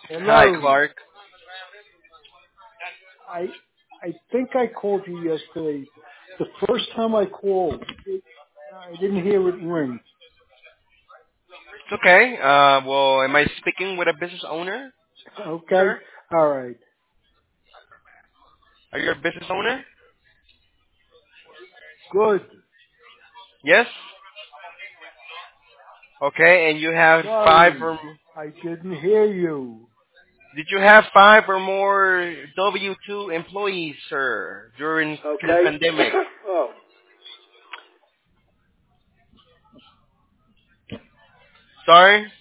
Hi, Hello. Clark. I I think I called you yesterday. The first time I called, I didn't hear it ring. It's okay. Well, am I speaking with a business owner, Okay. sir? All right. Are you a business owner? Good. Yes. Okay, and you have five Sorry, or I didn't hear you. did you have five or more W-2 employees, sir, during the Okay. pandemic? Oh, Sorry.